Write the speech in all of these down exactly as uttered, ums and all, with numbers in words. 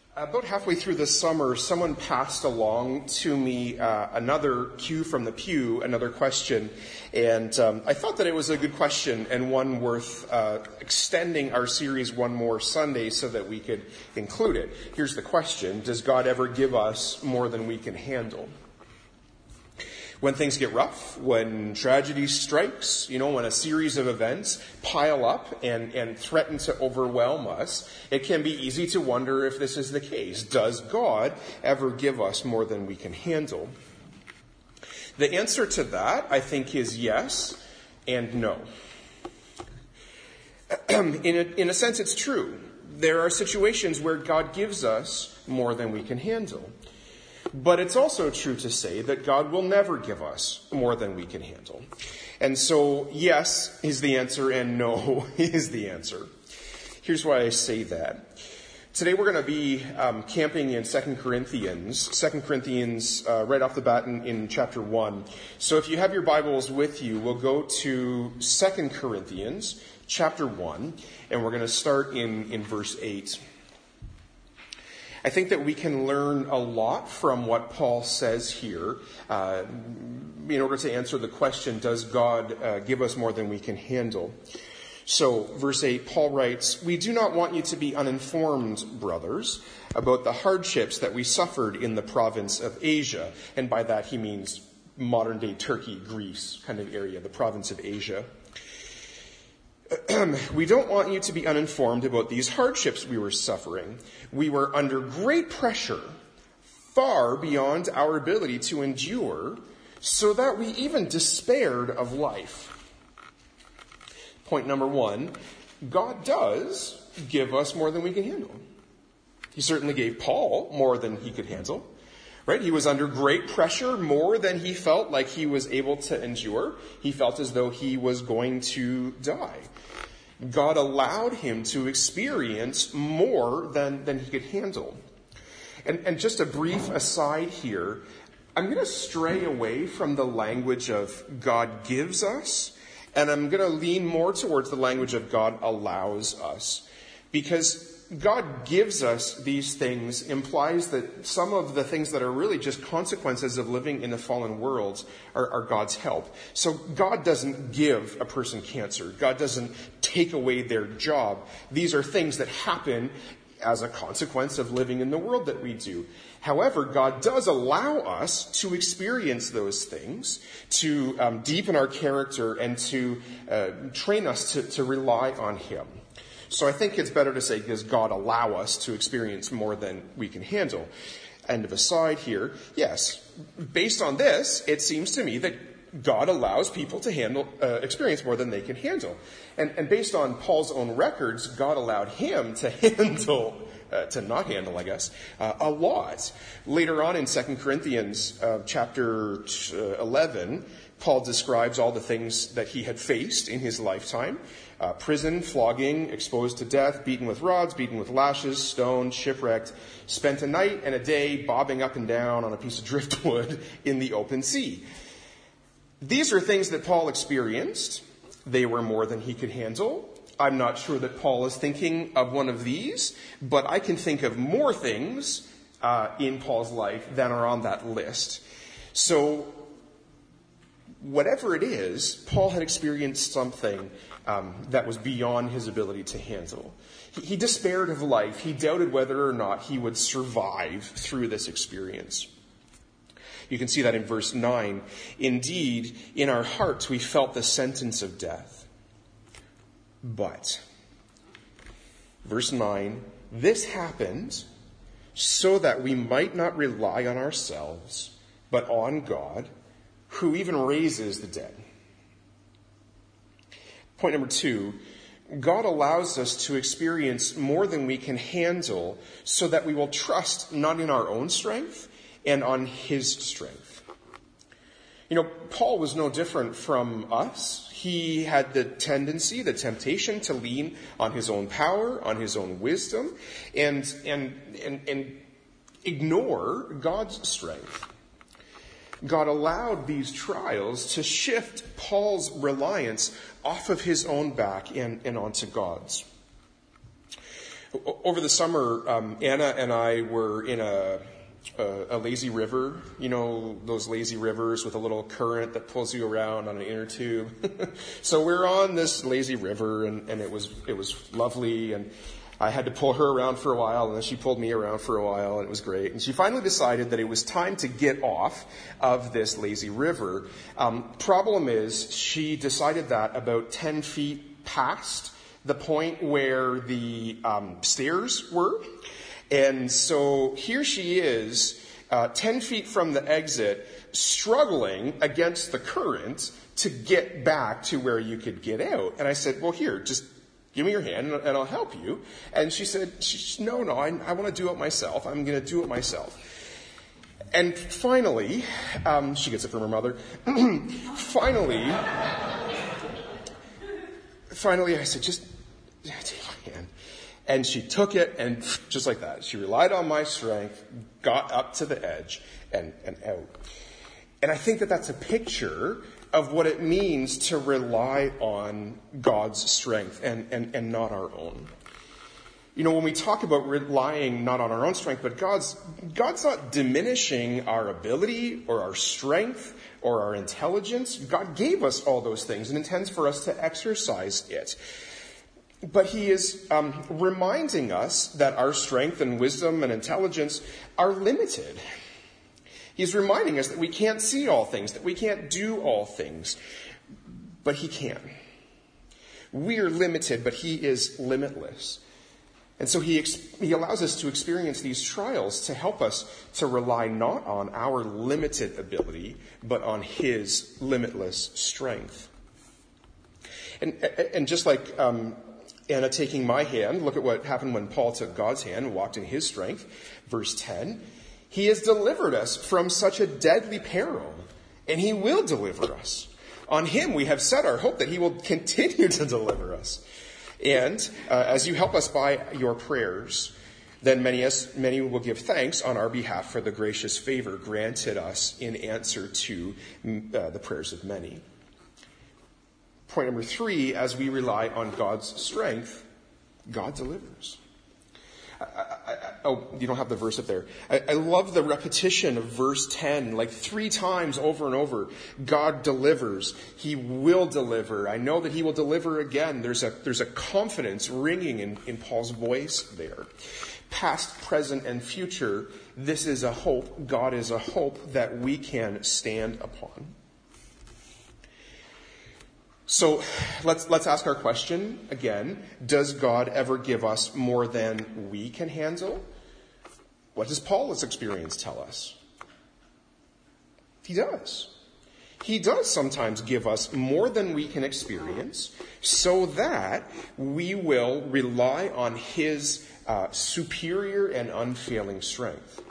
About halfway through the summer, someone passed along to me uh, another cue from the pew, another question, and um, I thought that it was a good question and one worth uh, extending our series one more Sunday so that we could include it. Here's the question: does God ever give us more than we can handle? When things get rough, when tragedy strikes, you know, when a series of events pile up and, and threaten to overwhelm us, it can be easy to wonder if this is the case. Does God ever give us more than we can handle? The answer to that, I think, is yes and no. in, a, in a sense, it's true. There are situations where God gives us more than we can handle. But it's also true to say that God will never give us more than we can handle. And so, yes is the answer and no is the answer. Here's why I say that. Today we're going to be um, camping in Second Corinthians. Second Corinthians uh, right off the bat in, in chapter one. So if you have your Bibles with you, we'll go to Second Corinthians chapter one, and we're going to start in, in verse eight. I think that we can learn a lot from what Paul says here uh, in order to answer the question, does God uh, give us more than we can handle? So, verse eight, Paul writes, "We do not want you to be uninformed, brothers, about the hardships that we suffered in the province of Asia." And by that he means modern-day Turkey, Greece kind of area, the province of Asia. "We don't want you to be uninformed about these hardships we were suffering. We were under great pressure, far beyond our ability to endure, so that we even despaired of life." Point number one, God does give us more than we can handle. He certainly gave Paul more than he could handle. Right? He was under great pressure, more than he felt like he was able to endure. He felt as though he was going to die. God allowed him to experience more than, than he could handle. And, and just a brief aside here, I'm going to stray away from the language of God gives us, and I'm going to lean more towards the language of God allows us. Because God gives us these things implies that some of the things that are really just consequences of living in a fallen world are, are God's help. So God doesn't give a person cancer. God doesn't take away their job. These are things that happen as a consequence of living in the world that we do. However, God does allow us to experience those things, to um, deepen our character and to uh, train us to, to rely on Him. So I think it's better to say, does God allow us to experience more than we can handle? End of aside here. Yes, based on this, it seems to me that God allows people to handle, uh, experience more than they can handle. And, and based on Paul's own records, God allowed him to handle, uh, to not handle, I guess, uh, a lot. Later on in Second Corinthians uh, chapter eleven, Paul describes all the things that he had faced in his lifetime. Uh, prison, flogging, exposed to death, beaten with rods, beaten with lashes, stoned, shipwrecked, spent a night and a day bobbing up and down on a piece of driftwood in the open sea. These are things that Paul experienced. They were more than he could handle. I'm not sure that Paul is thinking of one of these, but I can think of more things uh, in Paul's life than are on that list. So whatever it is, Paul had experienced something um, that was beyond his ability to handle. He, he despaired of life. He doubted whether or not he would survive through this experience. You can see that in verse nine. "Indeed, in our hearts we felt the sentence of death. But," verse nine, "this happened so that we might not rely on ourselves, but on God, who even raises the dead." Point number two, God allows us to experience more than we can handle so that we will trust not in our own strength and on His strength. You know, Paul was no different from us. He had the tendency, the temptation to lean on his own power, on his own wisdom, and, and, and, and ignore God's strength. God allowed these trials to shift Paul's reliance off of his own back and, and onto God's. O- Over the summer, um, Anna and I were in a, a, a lazy river, you know, those lazy rivers with a little current that pulls you around on an inner tube. So we're on this lazy river, and, and it was it was lovely, and I had to pull her around for a while, and then she pulled me around for a while, and it was great. And she finally decided that it was time to get off of this lazy river. Um, problem is, she decided that about ten feet past the point where the um, stairs were. And so here she is, uh, ten feet from the exit, struggling against the current to get back to where you could get out. And I said, well, here, just give me your hand and I'll help you. And she said, she, no, no, I, I want to do it myself. I'm going to do it myself. And finally, um, she gets it from her mother. finally, finally, I said, just take my hand. And she took it, and just like that, she relied on my strength, got up to the edge, and, and out. And I think that that's a picture of what it means to rely on God's strength and, and, and not our own. You know, when we talk about relying not on our own strength, but God's, God's not diminishing our ability or our strength or our intelligence. God gave us all those things and intends for us to exercise it. But he is um, reminding us that our strength and wisdom and intelligence are limited. He's reminding us that we can't see all things, that we can't do all things, but he can. We are limited, but he is limitless. And so he, ex- he allows us to experience these trials to help us to rely not on our limited ability, but on his limitless strength. And, and just like um, Anna taking my hand, look at what happened when Paul took God's hand and walked in his strength. Verse ten, he has delivered us from such a deadly peril, and he will deliver us. On him we have set our hope that he will continue to deliver us. And uh, as you help us by your prayers, then many, many will give thanks on our behalf for the gracious favor granted us in answer to uh, the prayers of many. Point number three, as we rely on God's strength, God delivers. I, I, I, oh, you don't have the verse up there. I, I love the repetition of verse ten, like three times over and over. God delivers. He will deliver. I know that he will deliver again. There's a, there's a confidence ringing in, in Paul's voice there. Past, present, and future, this is a hope. God is a hope that we can stand upon. So let's let's ask our question again. Does God ever give us more than we can handle? What does Paul's experience tell us? He does. He does sometimes give us more than we can experience so that we will rely on his uh, superior and unfailing strength.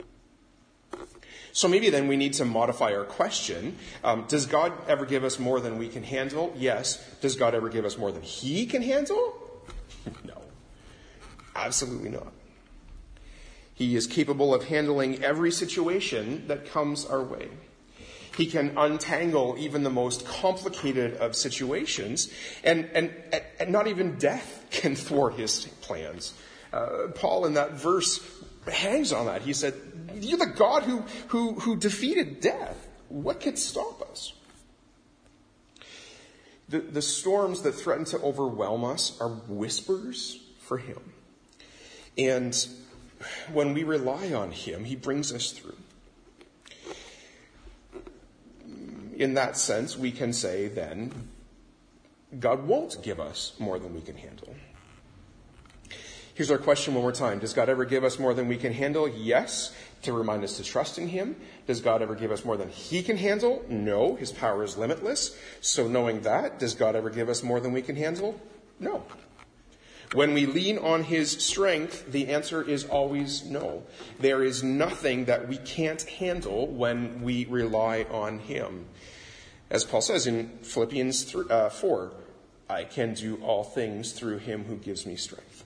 So maybe then we need to modify our question. Um, does God ever give us more than we can handle? Yes. Does God ever give us more than he can handle? No. Absolutely not. He is capable of handling every situation that comes our way. He can untangle even the most complicated of situations, and, and, and not even death can thwart his plans. Uh, Paul in that verse hangs on that. He said, you're the God who, who, who defeated death. What could stop us? The, the storms that threaten to overwhelm us are whispers for him. And when we rely on him, he brings us through. In that sense, we can say then, God won't give us more than we can handle. Here's our question one more time. Does God ever give us more than we can handle? Yes, to remind us to trust in him. Does God ever give us more than he can handle? No, his power is limitless. So knowing that, does God ever give us more than we can handle? No. When we lean on his strength, the answer is always no. There is nothing that we can't handle when we rely on him. As Paul says in Philippians four, I can do all things through him who gives me strength.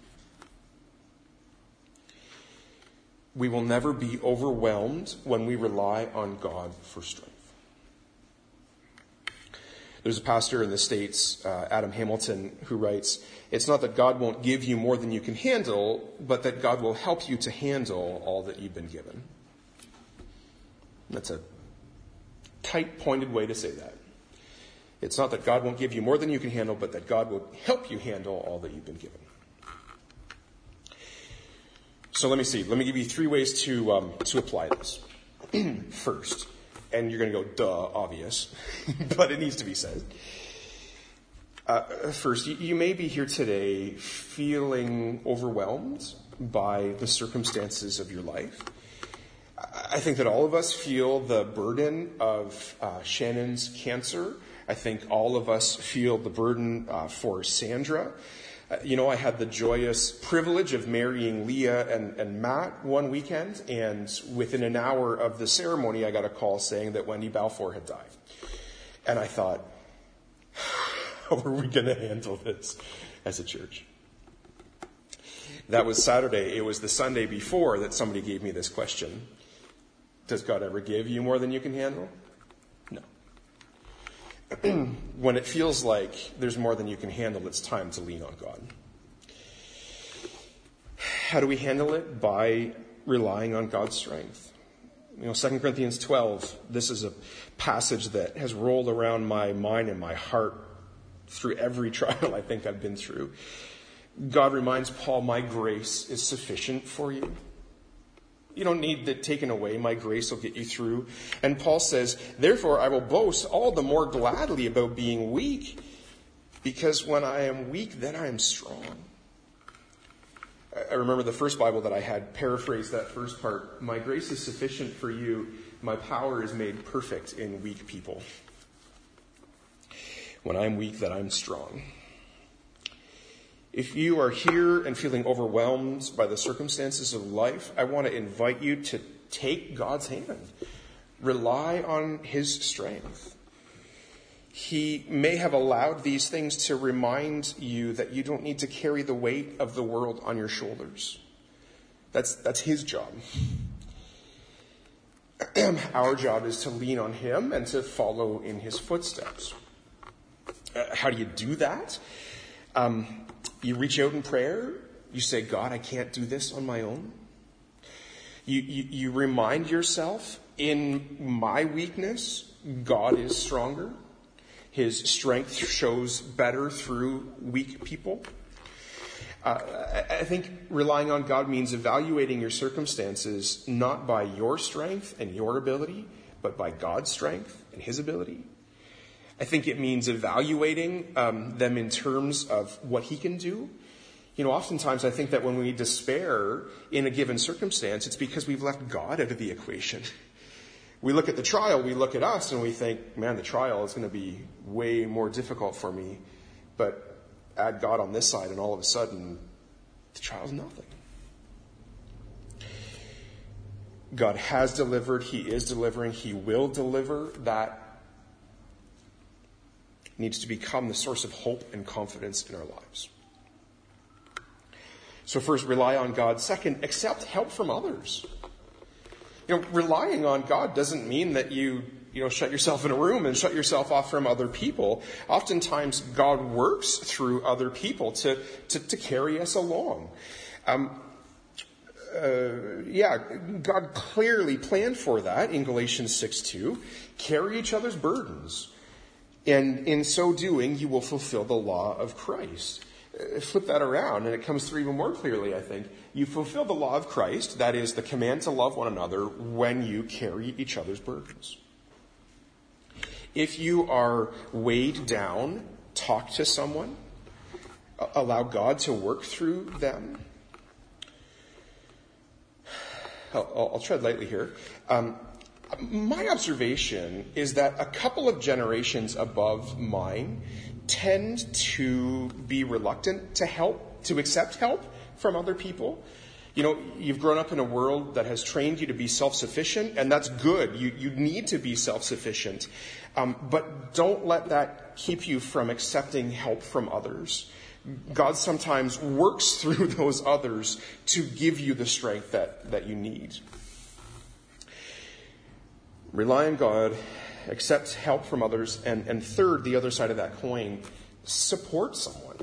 We will never be overwhelmed when we rely on God for strength. There's a pastor in the States, uh, Adam Hamilton, who writes, "It's not that God won't give you more than you can handle, but that God will help you to handle all that you've been given." That's a tight, pointed way to say that. It's not that God won't give you more than you can handle, but that God will help you handle all that you've been given. So let me see. Let me give you three ways to um, to apply this. First, and you're going to go, duh, obvious, but it needs to be said. Uh, first, you, you may be here today feeling overwhelmed by the circumstances of your life. I think that all of us feel the burden of uh, Shannon's cancer. I think all of us feel the burden uh, for Sandra. Uh, you know, I had the joyous privilege of marrying Leah and, and Matt one weekend, and within an hour of the ceremony, I got a call saying that Wendy Balfour had died. And I thought, how are we going to handle this as a church? That was Saturday. It was the Sunday before that somebody gave me this question. Does God ever give you more than you can handle? No. When it feels like there's more than you can handle, it's time to lean on God. How do we handle it? By relying on God's strength. You know, Second Corinthians twelve, this is a passage that has rolled around my mind and my heart through every trial I think I've been through. God reminds Paul, my grace is sufficient for you. You don't need it taken away. My grace will get you through. And Paul says, therefore, I will boast all the more gladly about being weak, because when I am weak, then I am strong. I remember the first Bible that I had paraphrased that first part. My grace is sufficient for you. My power is made perfect in weak people. When I'm weak, then I'm strong. If you are here and feeling overwhelmed by the circumstances of life, I want to invite you to take God's hand. Rely on his strength. He may have allowed these things to remind you that you don't need to carry the weight of the world on your shoulders. That's, that's his job. Our job is to lean on him and to follow in his footsteps. Uh, how do you do that? Um, You reach out in prayer. You say, God, I can't do this on my own. You, you, you remind yourself, in my weakness, God is stronger. His strength shows better through weak people. Uh, I, I think relying on God means evaluating your circumstances not by your strength and your ability, but by God's strength and his ability. I think it means evaluating um, them in terms of what he can do. You know, oftentimes I think that when we despair in a given circumstance, it's because we've left God out of the equation. We look at the trial, we look at us, and we think, man, the trial is going to be way more difficult for me. But add God on this side, and all of a sudden, the trial's nothing. God has delivered, he is delivering, he will deliver. That needs to become the source of hope and confidence in our lives. So first, rely on God. Second, accept help from others. You know, relying on God doesn't mean that you, you know, shut yourself in a room and shut yourself off from other people. Oftentimes, God works through other people to, to, to carry us along. Um, uh, yeah, God clearly planned for that in Galatians six two. Carry each other's burdens. And in so doing, you will fulfill the law of Christ. Uh, flip that around, and it comes through even more clearly, I think. You fulfill the law of Christ, that is the command to love one another, when you carry each other's burdens. If you are weighed down, talk to someone. Allow God to work through them. I'll, I'll tread lightly here. Um, My observation is that a couple of generations above mine tend to be reluctant to help, to accept help from other people. You know, you've grown up in a world that has trained you to be self-sufficient, and that's good. You, you need to be self-sufficient. Um, but don't let that keep you from accepting help from others. God sometimes works through those others to give you the strength that, that you need. Rely on God, accept help from others. And, and third, the other side of that coin, support someone.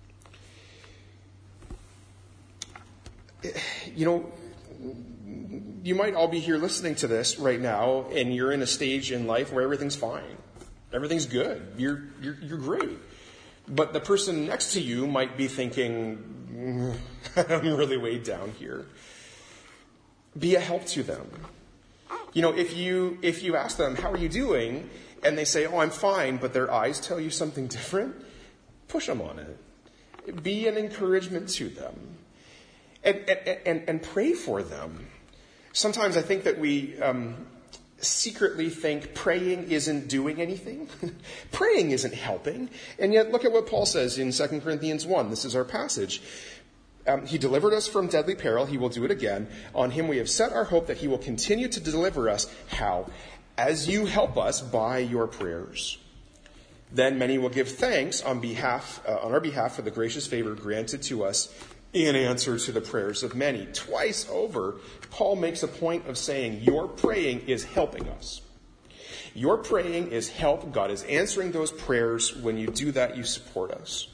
You know, you might all be here listening to this right now, and you're in a stage in life where everything's fine. Everything's good. You're, you're, you're great. But the person next to you might be thinking, I'm really weighed down here. Be a help to them. You know, if you, if you ask them, how are you doing? And they say, oh, I'm fine, but their eyes tell you something different, push them on it. Be an encouragement to them. And, and, and, and pray for them. Sometimes I think that we um, secretly think praying isn't doing anything. Praying isn't helping. And yet look at what Paul says in Second Corinthians one. This is our passage. Um, he delivered us from deadly peril. He will do it again. On him we have set our hope that he will continue to deliver us. How? As you help us by your prayers. Then many will give thanks on behalf, uh, on our behalf for the gracious favor granted to us in answer to the prayers of many. Twice over, Paul makes a point of saying, your praying is helping us. Your praying is help. God is answering those prayers. When you do that, you support us.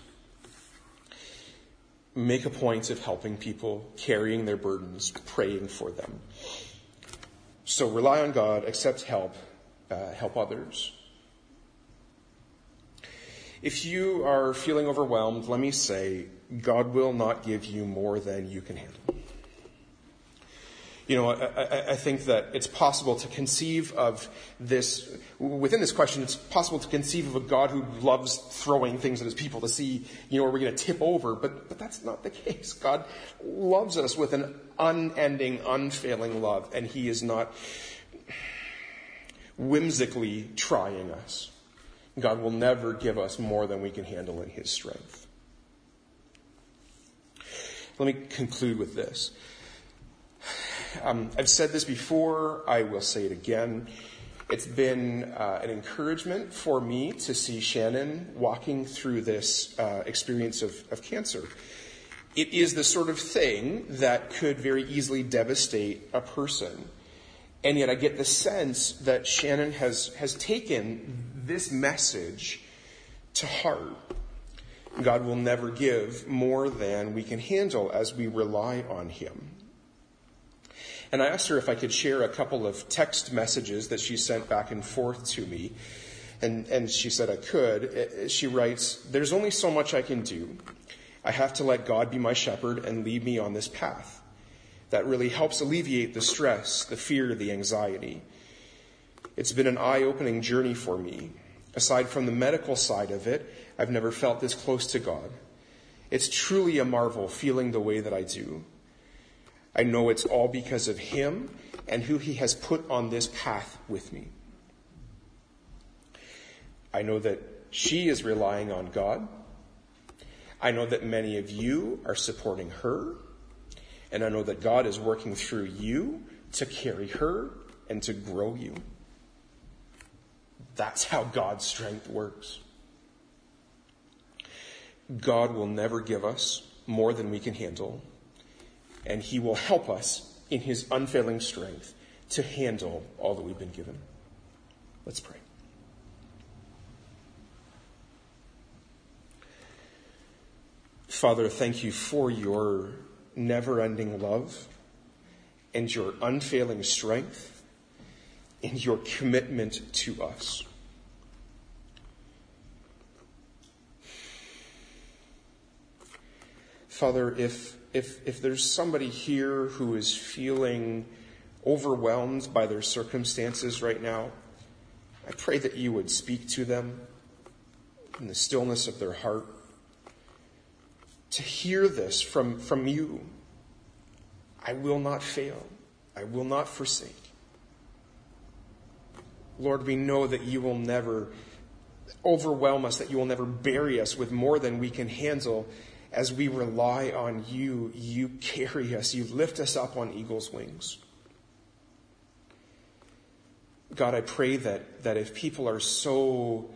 Make a point of helping people, carrying their burdens, praying for them. So rely on God, accept help, uh, help others. If you are feeling overwhelmed, let me say, God will not give you more than you can handle. You know, I, I, I think that it's possible to conceive of this, within this question, it's possible to conceive of a God who loves throwing things at his people to see, you know, are we going to tip over? But, but that's not the case. God loves us with an unending, unfailing love, and he is not whimsically trying us. God will never give us more than we can handle in his strength. Let me conclude with this. Um, I've said this before. I will say it again. It's been uh, an encouragement for me to see Shannon walking through this uh, experience of, of cancer. It is the sort of thing that could very easily devastate a person. And yet I get the sense that Shannon has, has taken this message to heart. God will never give more than we can handle as we rely on him. And I asked her if I could share a couple of text messages that she sent back and forth to me. And, and she said I could. She writes, there's only so much I can do. I have to let God be my shepherd and lead me on this path. That really helps alleviate the stress, the fear, the anxiety. It's been an eye-opening journey for me. Aside from the medical side of it, I've never felt this close to God. It's truly a marvel feeling the way that I do. I know it's all because of him and who he has put on this path with me. I know that she is relying on God. I know that many of you are supporting her. And I know that God is working through you to carry her and to grow you. That's how God's strength works. God will never give us more than we can handle, and he will help us in his unfailing strength to handle all that we've been given. Let's pray. Father, thank you for your never-ending love and your unfailing strength and your commitment to us. Father, if if if there's somebody here who is feeling overwhelmed by their circumstances right now, I pray that you would speak to them in the stillness of their heart, to hear this from, from you. I will not fail. I will not forsake. Lord, we know that you will never overwhelm us, that you will never bury us with more than we can handle. As we rely on you, you carry us, you lift us up on eagle's wings. God, I pray that, that if people are so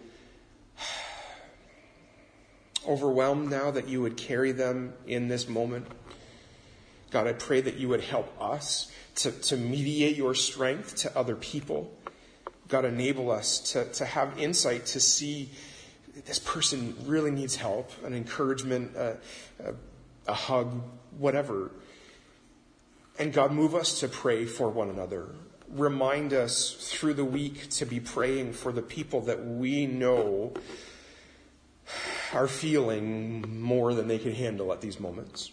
overwhelmed now, that you would carry them in this moment. God, I pray that you would help us to, to mediate your strength to other people. God, enable us to, to have insight to see this person really needs help, an encouragement, a, a, a hug, whatever. And God, move us to pray for one another. Remind us through the week to be praying for the people that we know are feeling more than they can handle at these moments.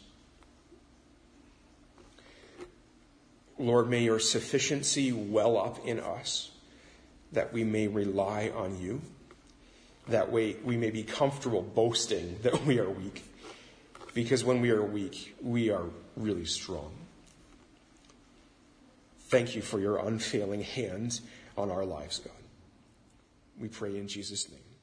Lord, may your sufficiency well up in us, that we may rely on you, that way we may be comfortable boasting that we are weak, because when we are weak, we are really strong. Thank you for your unfailing hand on our lives, God. We pray in Jesus' name.